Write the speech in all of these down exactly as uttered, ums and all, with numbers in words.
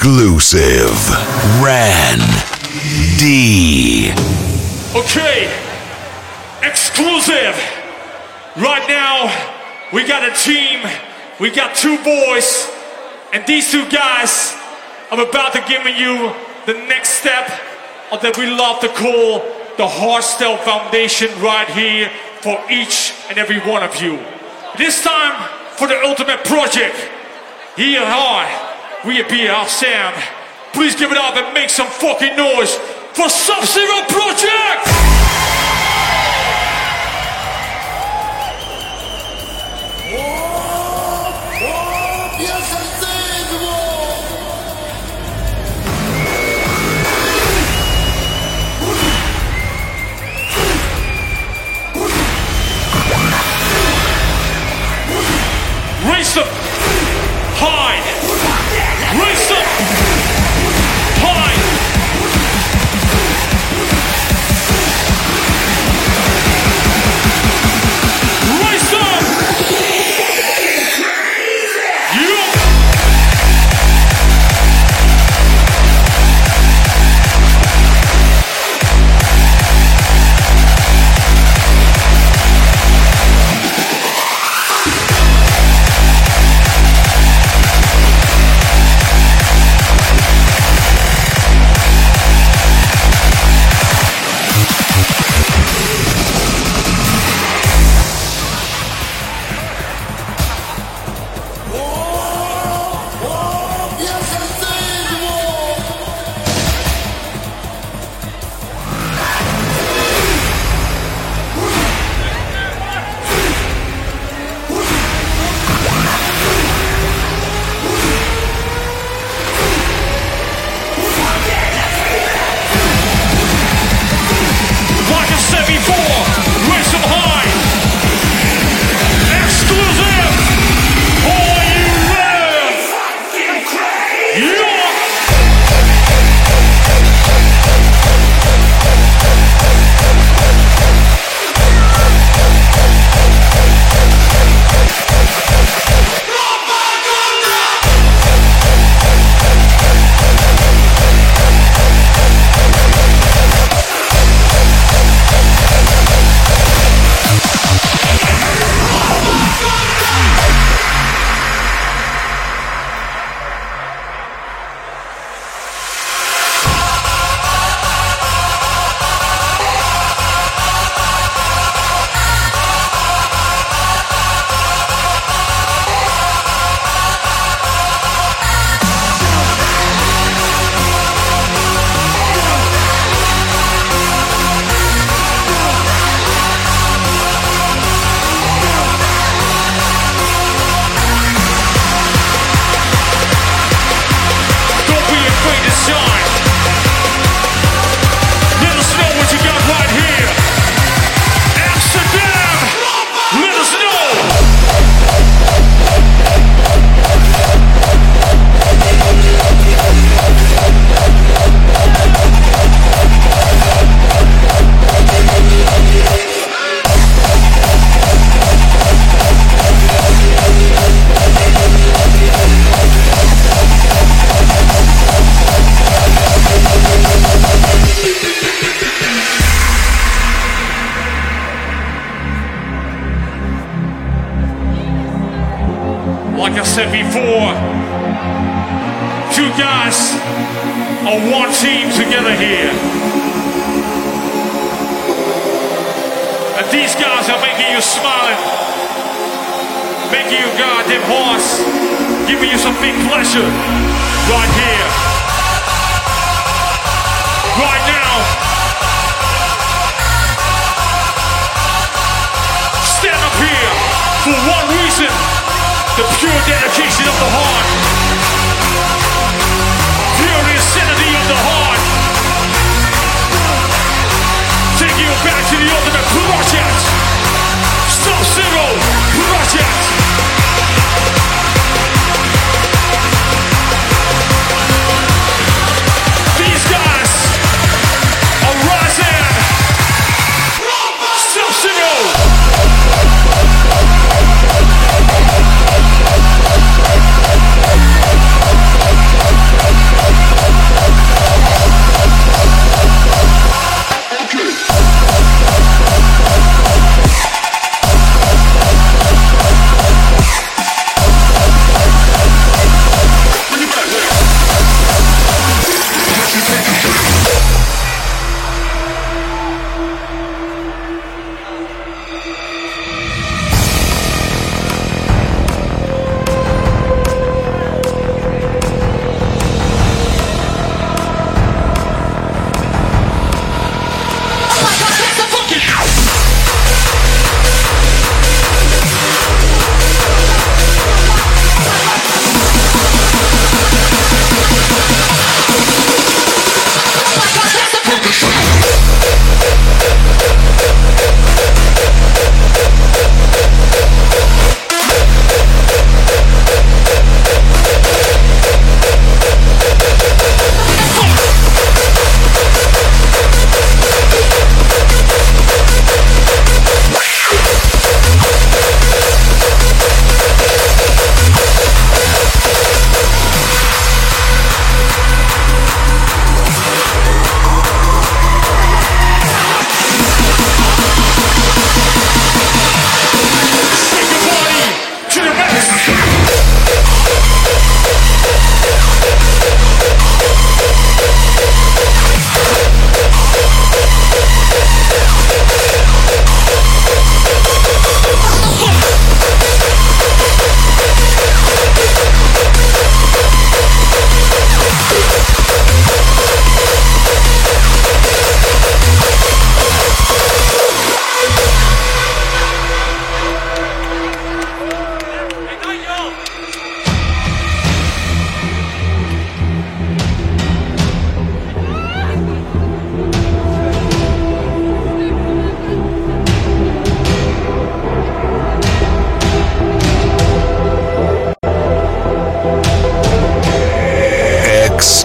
Exclusive. Ran D. Okay, exclusive. Right now, we got a team. We got two boys, and these two guys, I'm about to give you the next step of that we love to call the Hardstyle Foundation right here for each and every one of you. This time for the ultimate project. Here are we be our sound. Please give it up and make some fucking noise for Sub-Zero Project! Race up, hide, race up, hide. Race up. You. Like I said before, two guys are one team together here. And these guys are making you smiling, making you goddamn horse, giving you some big pleasure right here, right now. Stand up here for one reason. The pure dedication of the heart. Pure insanity of the heart. Take you back to the ultimate project. Sub-Zero Project. These guys are rising. Sub-Zero.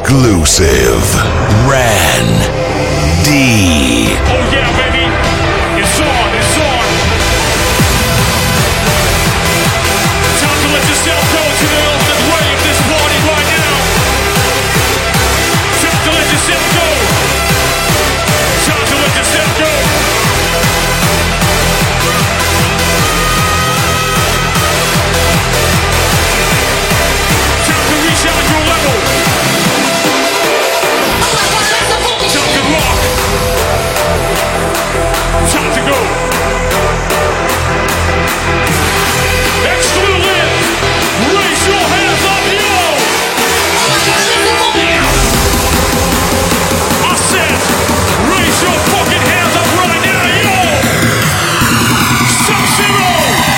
Exclusive. Ran D. Oh yeah, baby. It's on, it's on. Time to let yourself go to the ultimate way of this party right now. Time to let yourself go. Time to let yourself go. Time to reach out your level. Time to rock. Time to go. Exclusive. Raise your hands up, yo. I said, raise your fucking hands up right now, yo. Sub-Zero.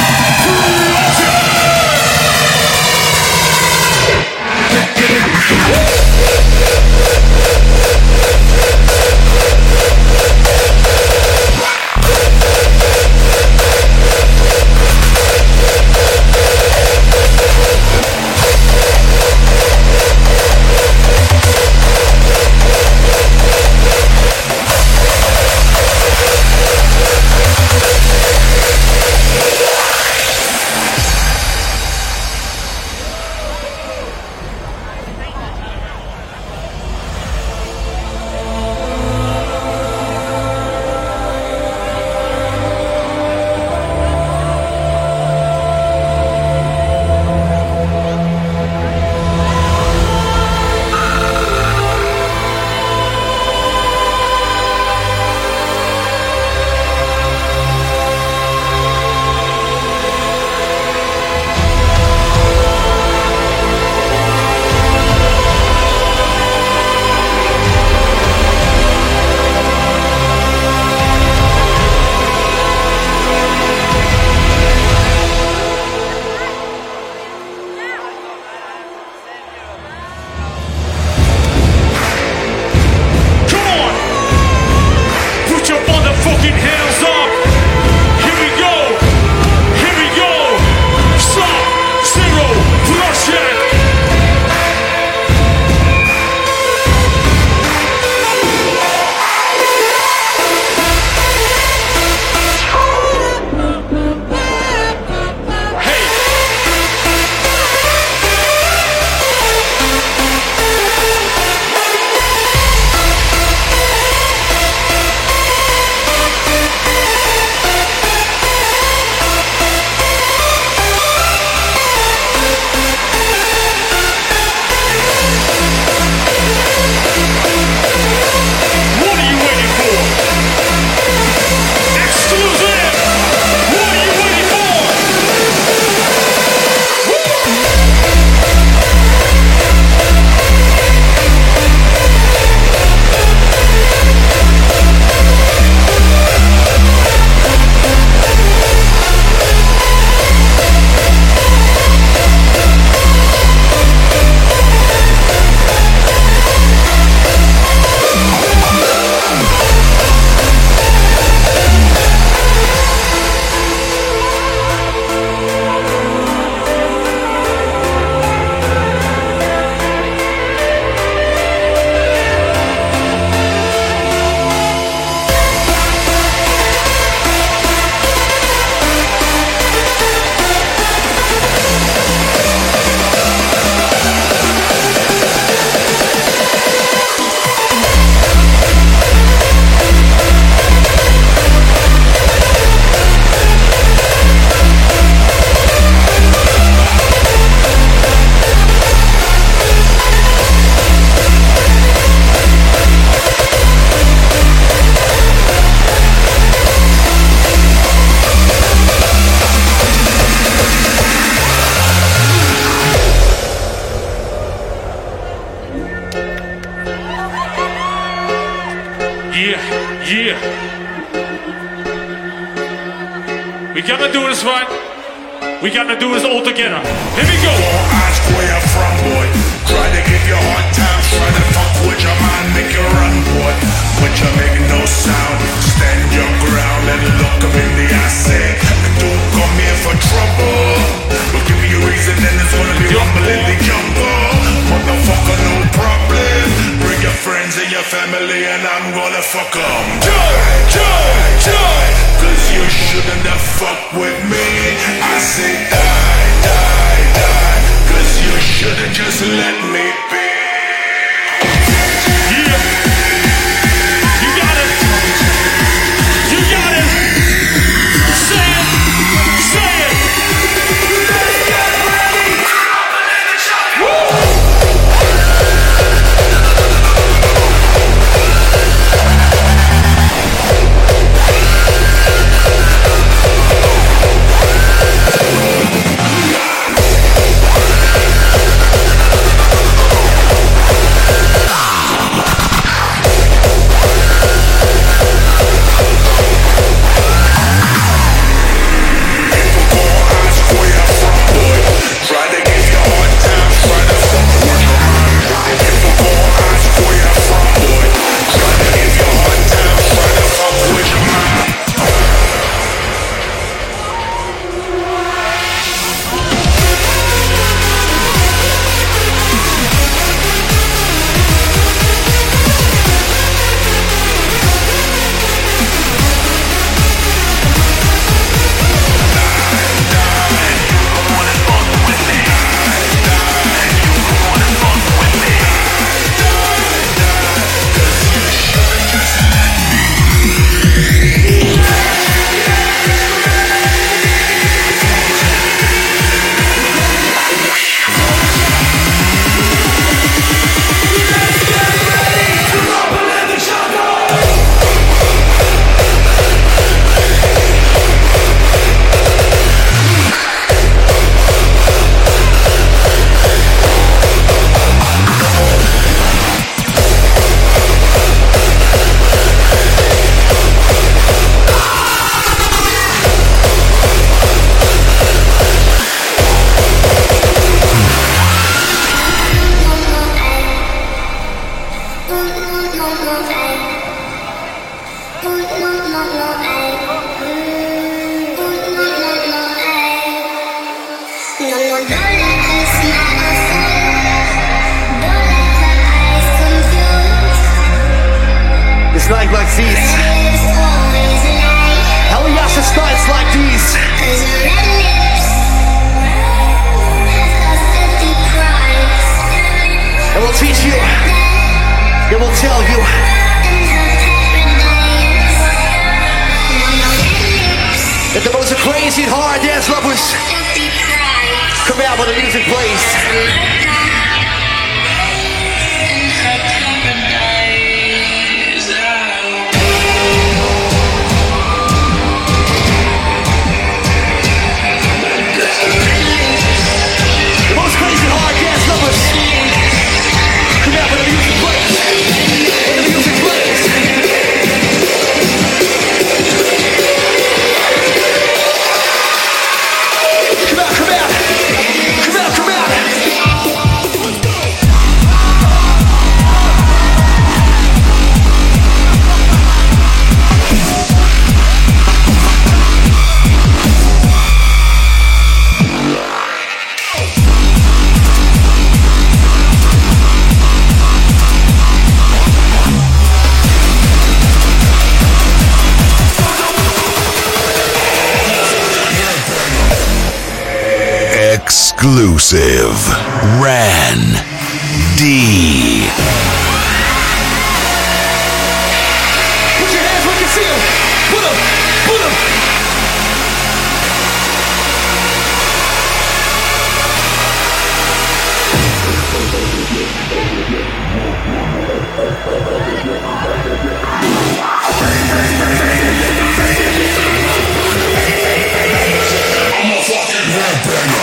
Yeah. We gotta do this right. We gotta do this all together. Here we go. Ask where you're from, boy. Try to give you hard times. Try to fuck with your man, make you run, boy. But you make no sound. Stand your ground and look up in the eye. Say, don't come here for trouble. We'll give you a reason, then it's gonna be rumble in the jungle. Motherfucker, no problem. your family and I'm gonna fuck them. Joe, Joe, Joe. Cause you shouldn't have fucked with me. I say die, die, die. Cause you should've just let me be. Yeah. You got it. You got it. Say it. Say it. Let's get ready. Woo! Like like these, Eliasha starts like these. And we'll teach you, and we'll tell you. That the most crazy hard dance lovers come out when the music plays. Exclusive Ran D. Put your hands where you can see them. Put them. Put them. I'm a fucking headbanger.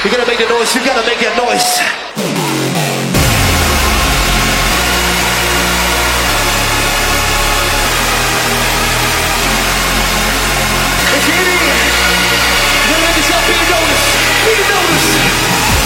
You gotta make the noise, you gotta make that noise. If you're in here, you gotta make yourself be noticed. Be noticed.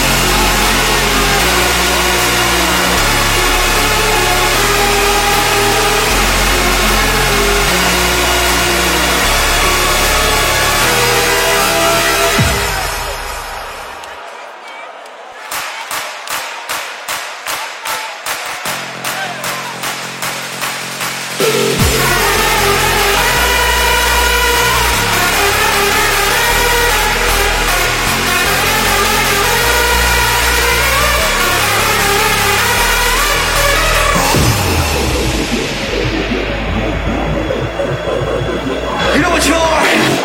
You know what you are?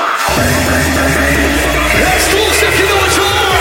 Exclusive, you know what you are?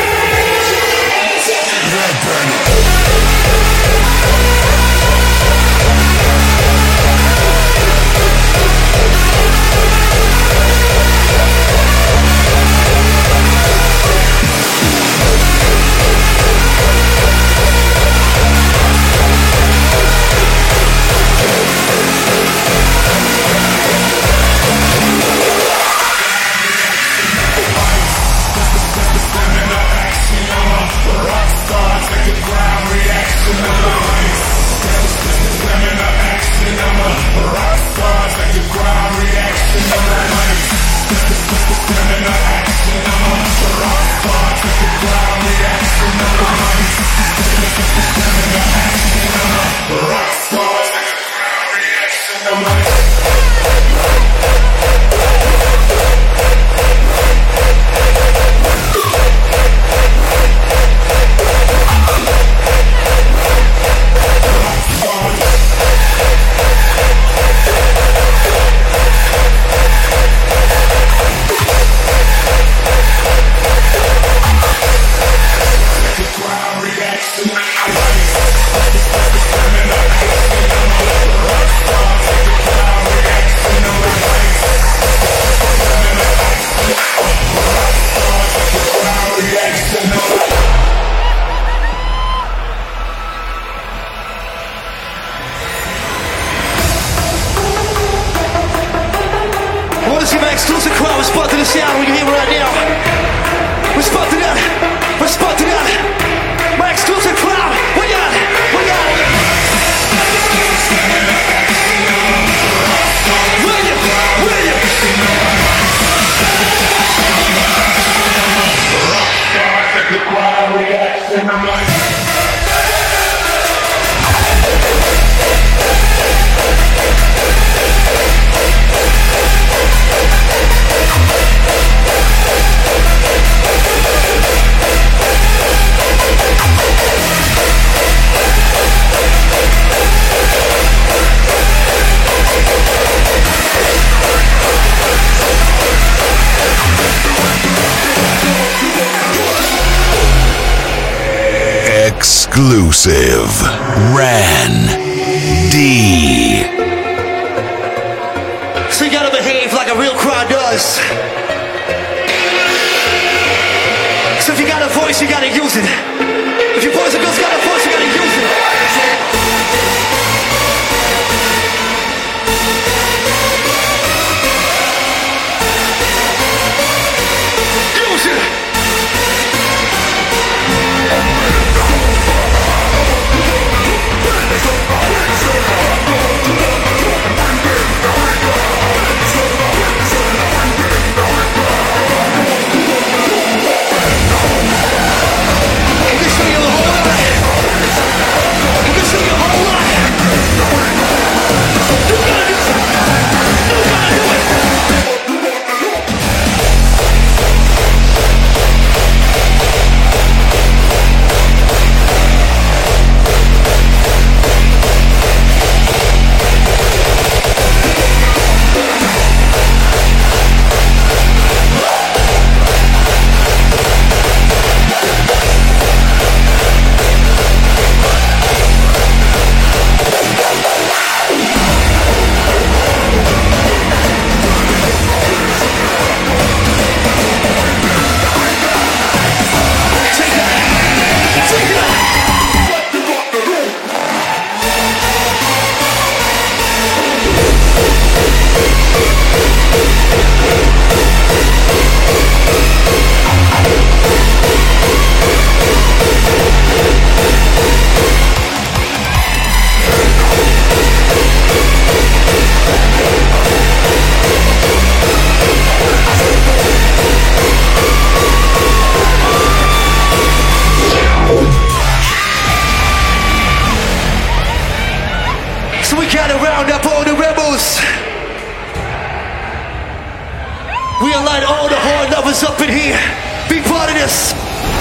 Exclusive crowd, respond to the sound we can hear right now. Respond to that, respond to that. My exclusive crowd, we got it, we got it. Will you, will you? Rockstar, take the crowd reaction, I'm like. Exclusive Ran D. So you gotta behave like a real crowd does. So if you got a voice, you gotta use it. If your boys and girls got a voice, you gotta use it. Use it. This We align all the horn lovers up in here. Be part of this.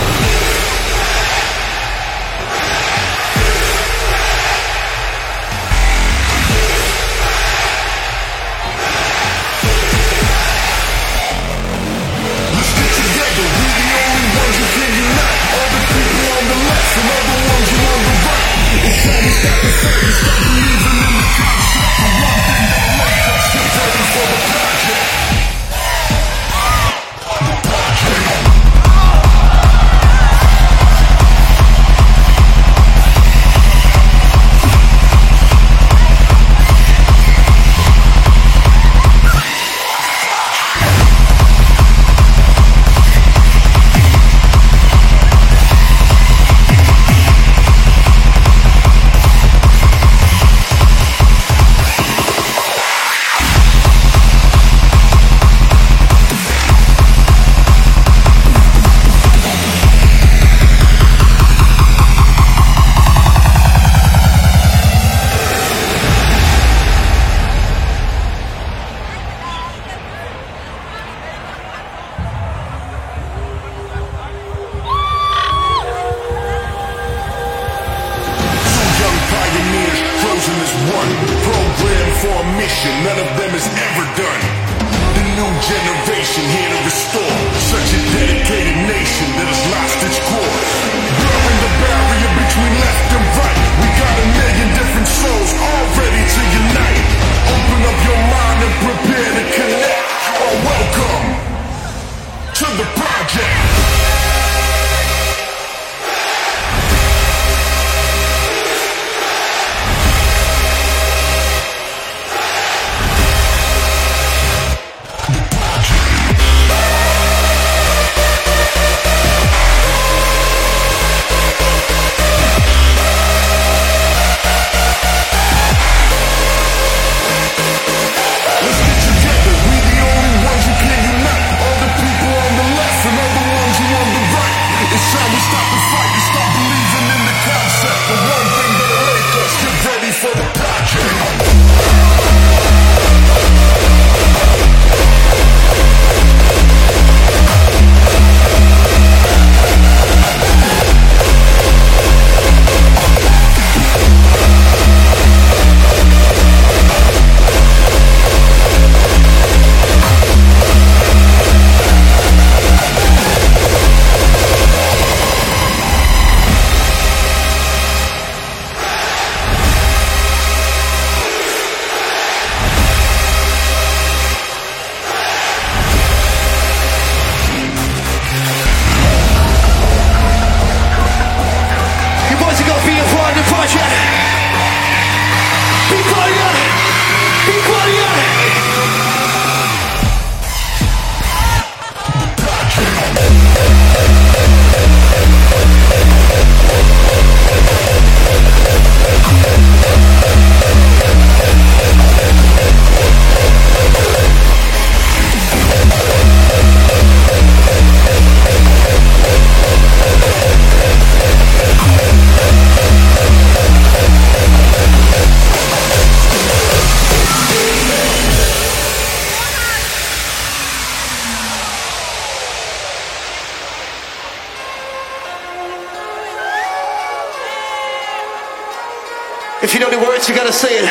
If you know the words, you gotta say it.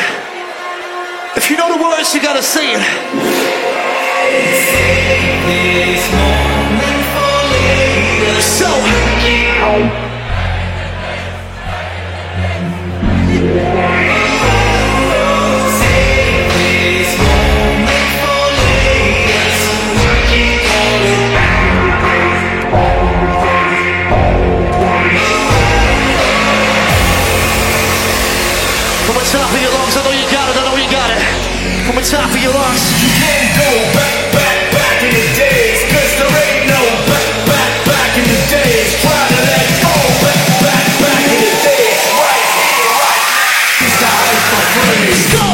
If you know the words, you gotta say it. Save this moment for later. So save this moment for later. So working on it. From the top of your lungs, I know you got it, I know you got it. From the top of your lungs. You can't go back, back, back in the days, cause there ain't no back, back, back in the days. Try to let go, back, back, back in the days. Right here, right now. It's time for free. Let's go!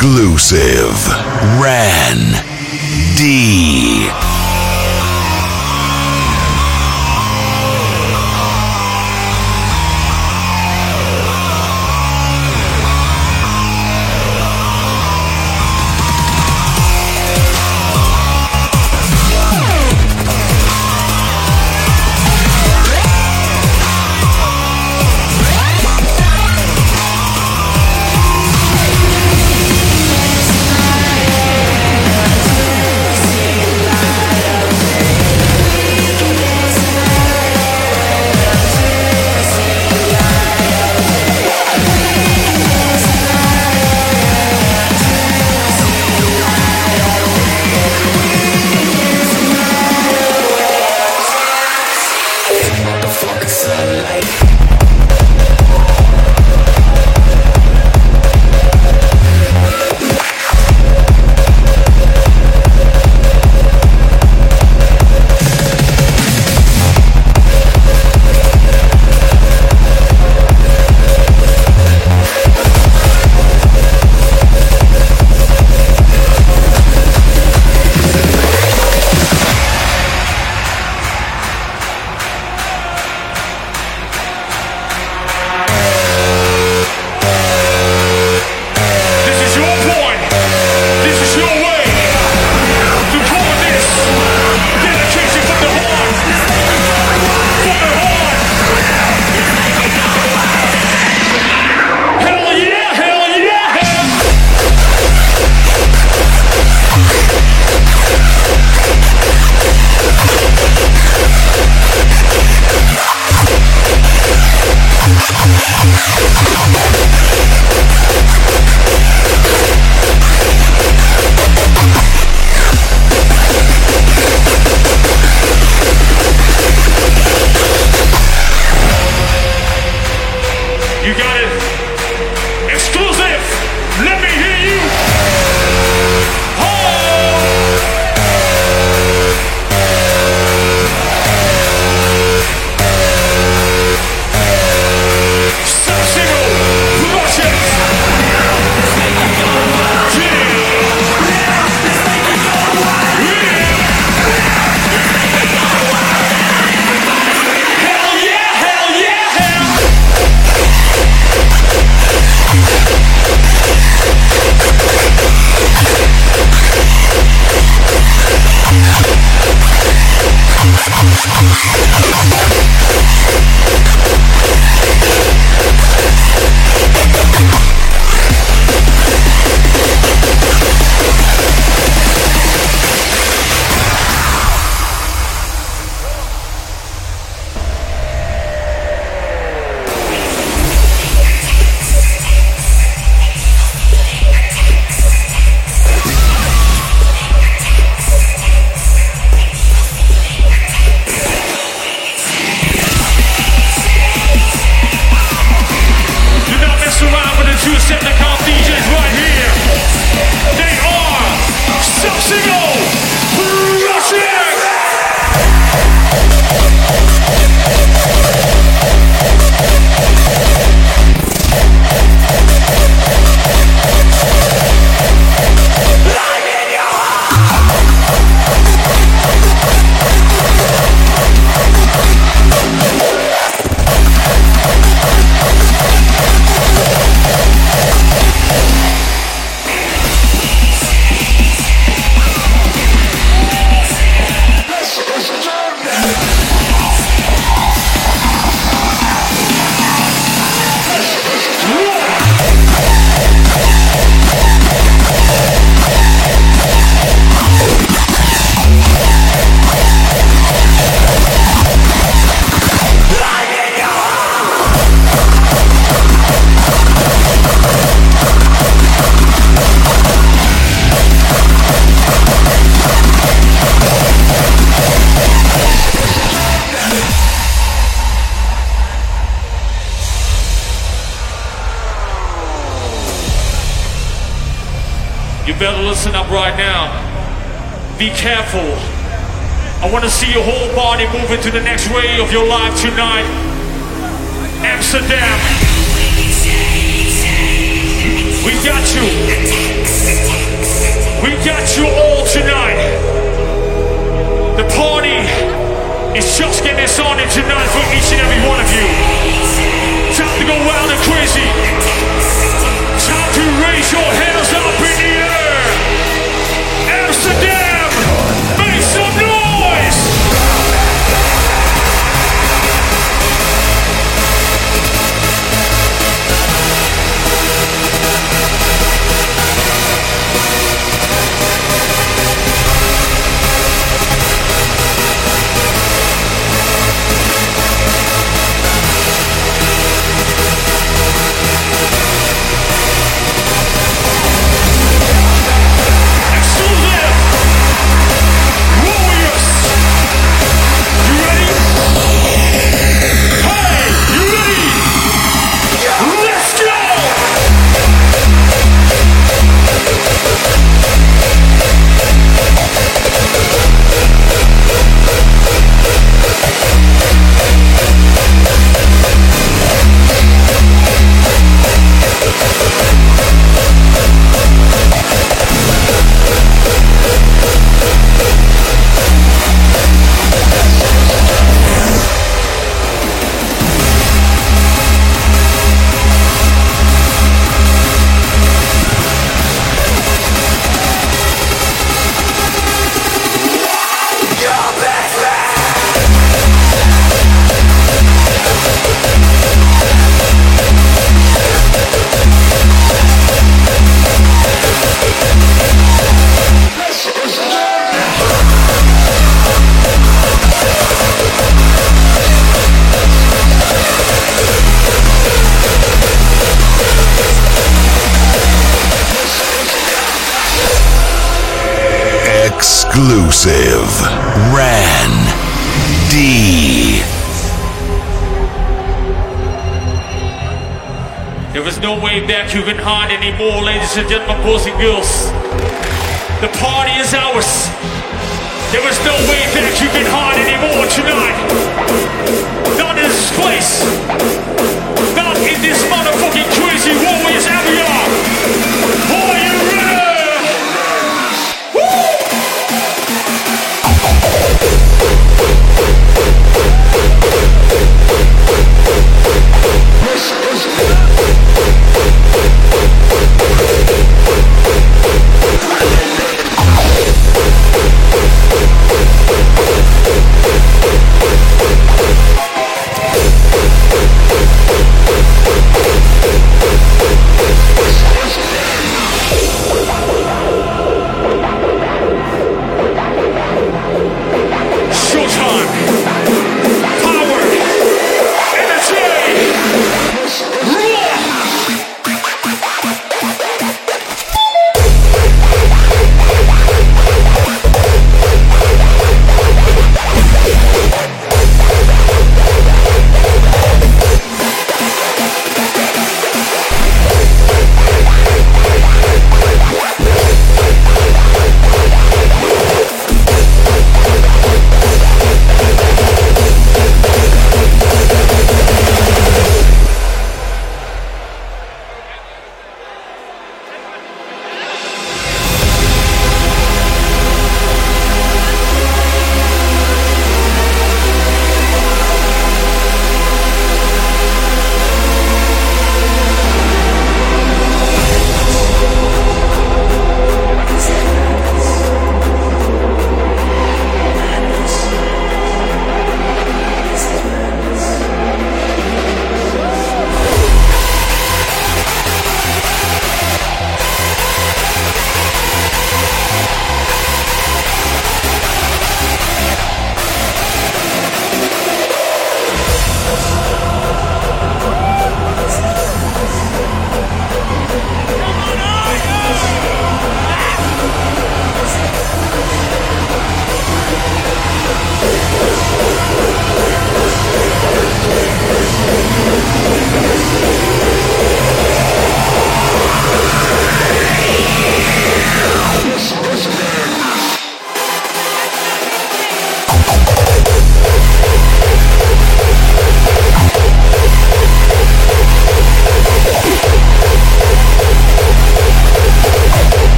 Exclusive. Ran D. You better listen up right now. Be careful. I want to see your whole body move into the next way of your life tonight. Amsterdam. We got you. We got you all tonight. The party is just getting started tonight for each and every one of you. Time to go wild and crazy. Time to raise your hands up in the air. Amsterdam, make some noise. Exclusive. Ran D. There is no way back you can hide anymore, ladies and gentlemen, boys and girls. The party is ours. There is no way back you can hide anymore tonight. Not in this place. Not in this motherfucking crazy warriors area. Are you ready?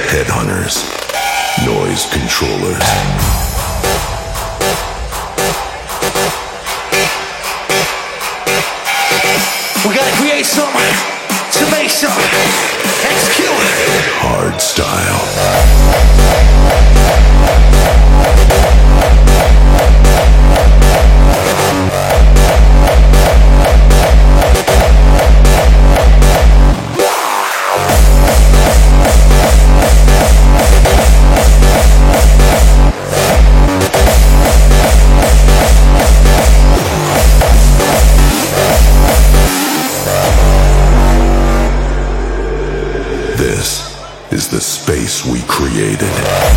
Headhunters, noise controllers. We gotta create something to make something. Execute. Hard style. This is the space we created.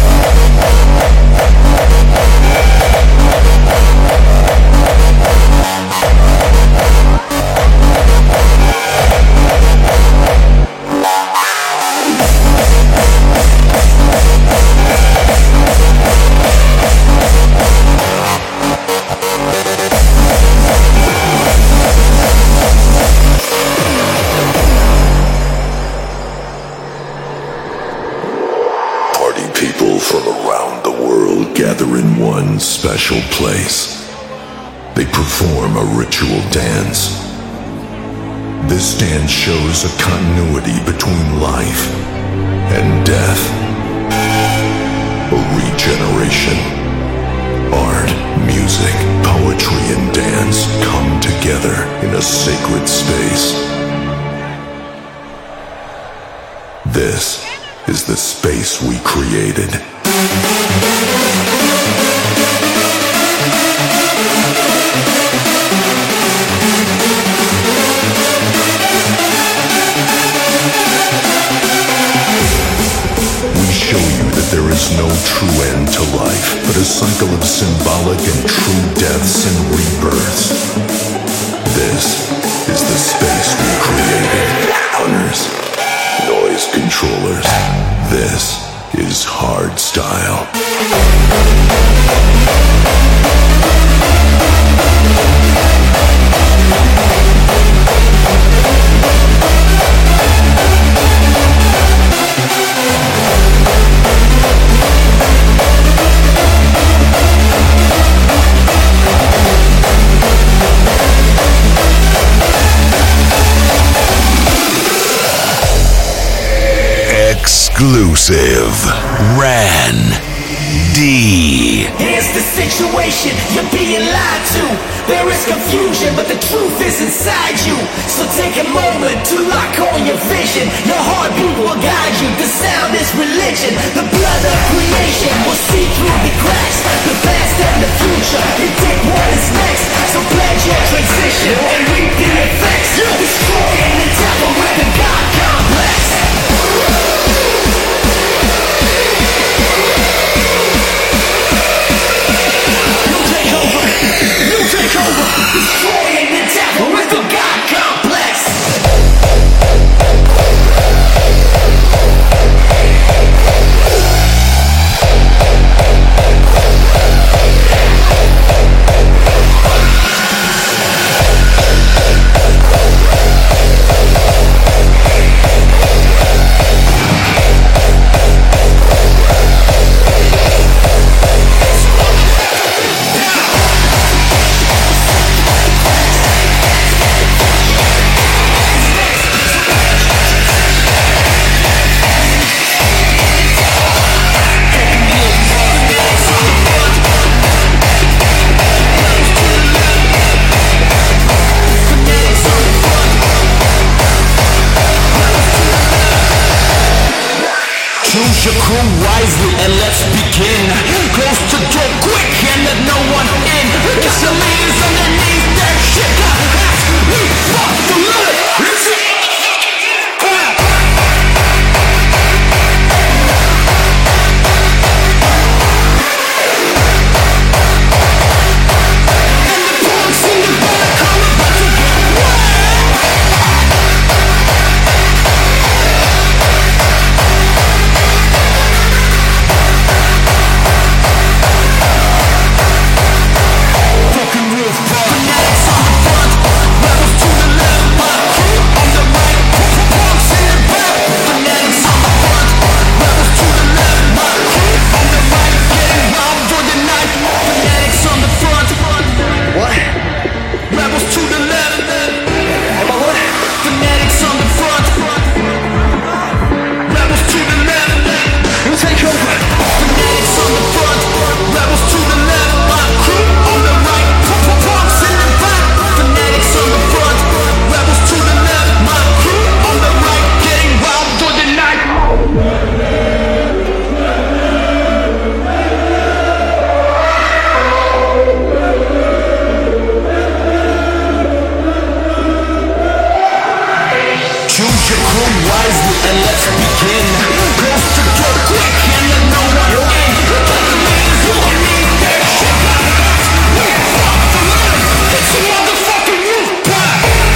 From around the world gather in one special place. They perform a ritual dance. This dance shows a continuity between life and death. A regeneration. Art, music, poetry, and dance come together in a sacred space. This is the space we created. We show you that there is no true end to life, but a cycle of symbolic and true deaths and rebirths. This is the space we created. Hunters, noise controllers. This is hard style. Exclusive. Ran D. Here's the situation, you're being lied to. There is confusion, but the truth is inside you. So take a moment to lock on your vision. Your heartbeat will guide you, the sound is religion. The blood of creation will see through the cracks. The past and the future, you take what is next. So pledge your transition and reap the effects. Destroying the devil with the God complex. Destroying the devil with the God complex. Choose your crew wisely and let's begin. Close the door quick and let no one in. Got the leaders underneath that shit. Ask me for the money. And the punks in the back are about to get wet. Fucking real fun. Fanatics on the front, rebels to the left. again. Let's to go quick and let no one win. You need that shit like us. We're fucked for life. It's a motherfucking roof pack.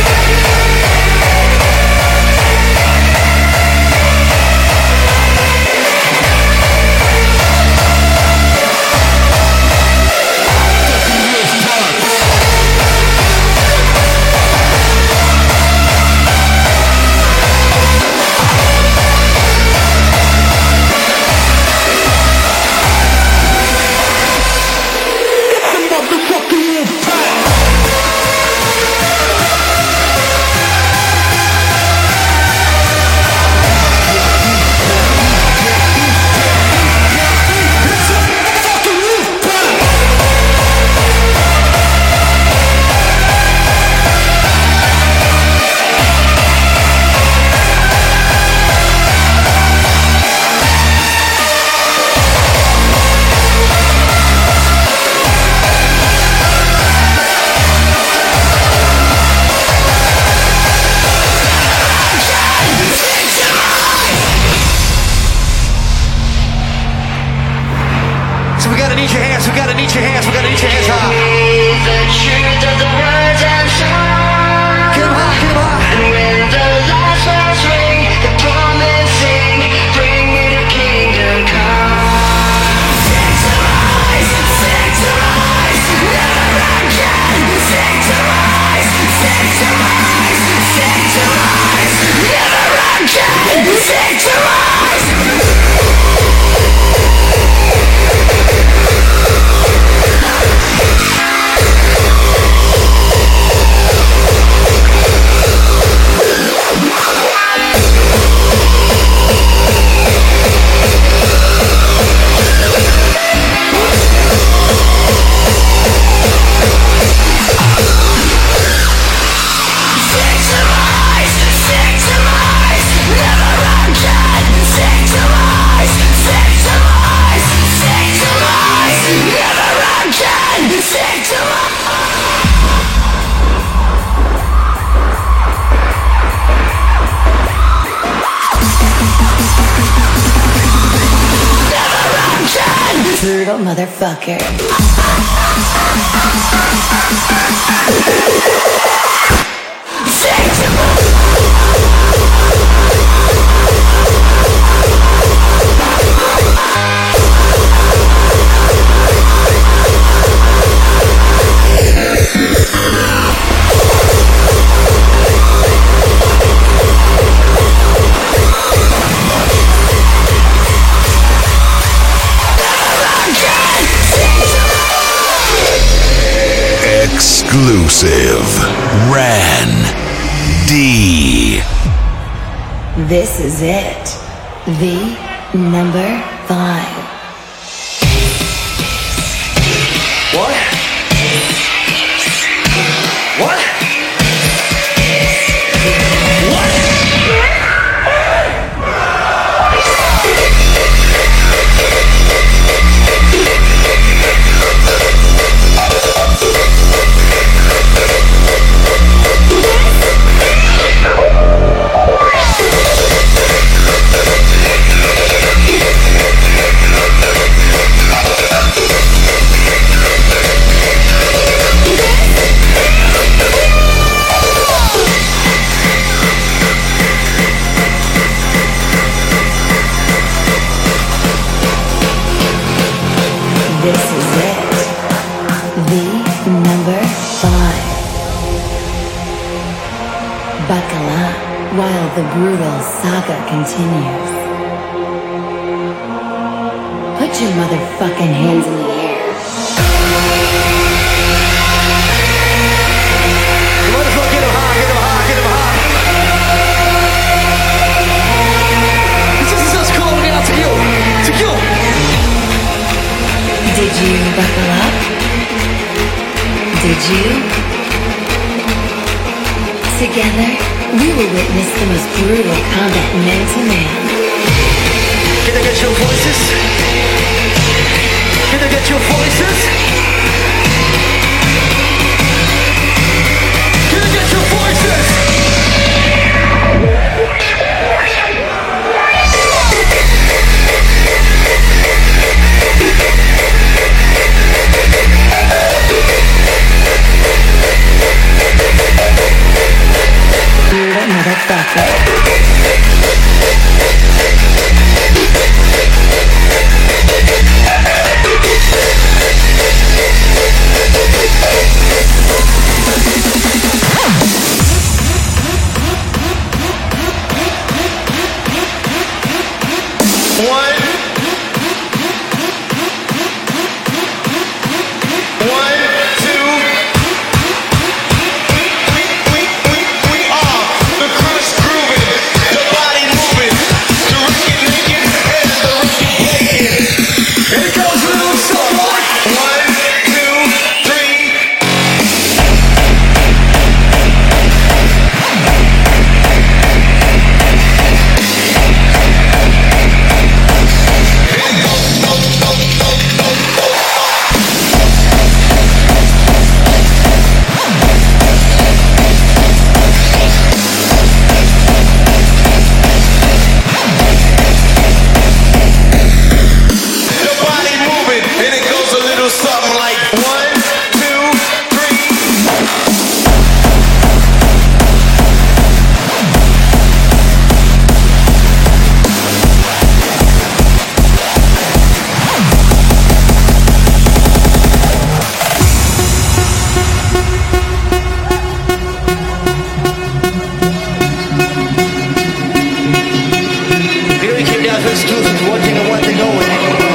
Brutal motherfucker. Exclusive. Ran D. This is it. The number five. What? What? This is it. The number five. Buckle up while the brutal saga continues. Put your motherfucking hands in the air. Motherfucker, get him high, get him high, get him high. This is us calling out to you, to you. Did you buckle up? Did you? Together, we will witness the most brutal combat man to man. Can I get your voices? Can I get your voices? Can I get your voices? One. One, two. We, we, we, we, we are the Chris grooving, the body moving, the record making, and the record playing. It goes a little something like one, two, three. Something like one, two, three. You know we came down to exclusive one thing and one thing only.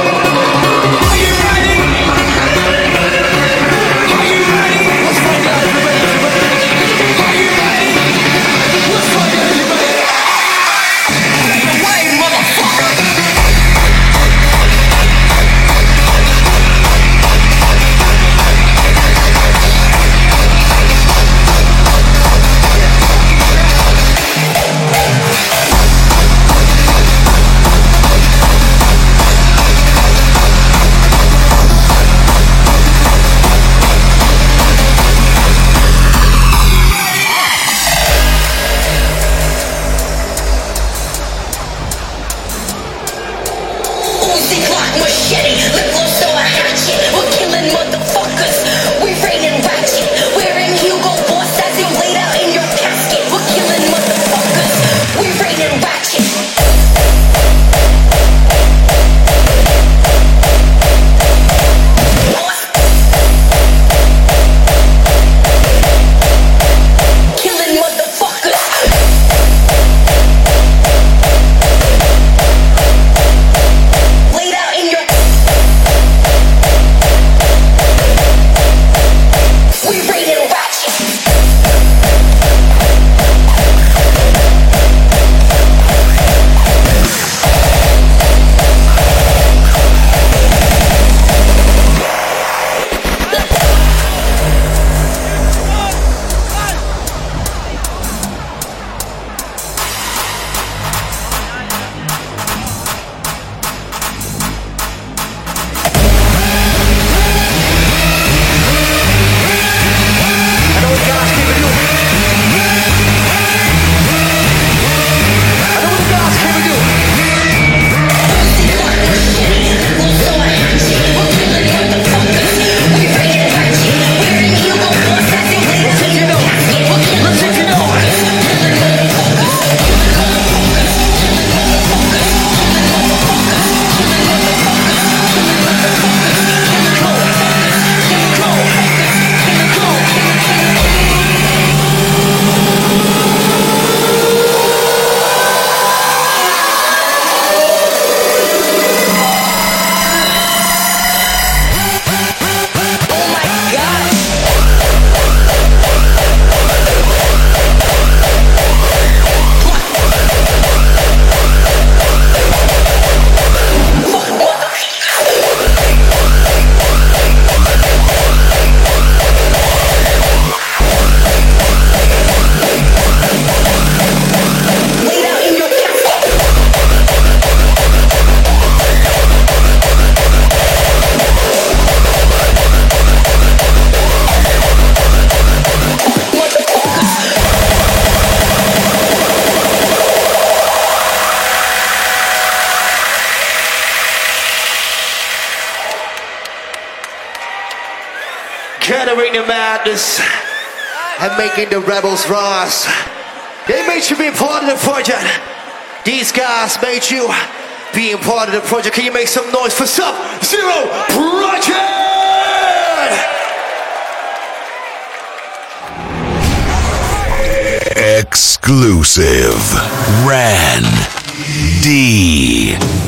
Gathering the madness and making the rebels rise. They made you be part of the project. These guys made you being part of the project. Can you make some noise for Sub-Zero Project? Exclusive. Ran D.